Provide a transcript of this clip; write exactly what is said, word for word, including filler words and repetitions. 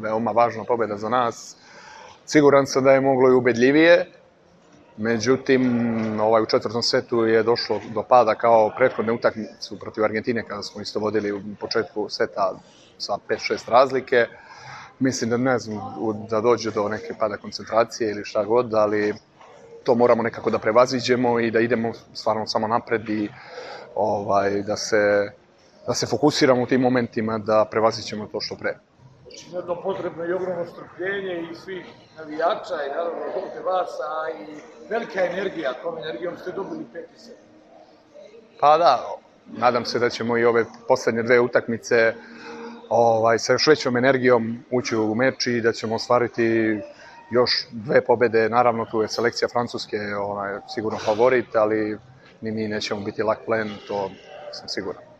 veoma važna pobjeda za nas. Siguran sam da je moglo i ubedljivije, međutim, ovaj, u četvrtom setu je došlo do pada kao prethodne utakmicu protiv Argentine kada smo isto vodili u početku seta sa pet šest razlike. Mislim da ne znam da dođe do neke pada koncentracije ili šta god, ali to moramo nekako da prevaziđemo i da idemo stvarno samo napred i ovaj, da, se, da se fokusiramo u tim momentima da prevaziđemo to što pre. Očigledno potrebno i ogromno strpljenje i svih navijača i naravno ovdje vas, a i velika energija, tom energijom ste dobili peti set. Pa da, nadam se da ćemo i ove poslednje dve utakmice ovaj, sa još većom energijom ući u meč i da ćemo ostvariti još dve pobede. Naravno, tu je selekcija Francuske ovaj, sigurno favorit, ali ni mi nećemo biti lak plen, to sam siguran.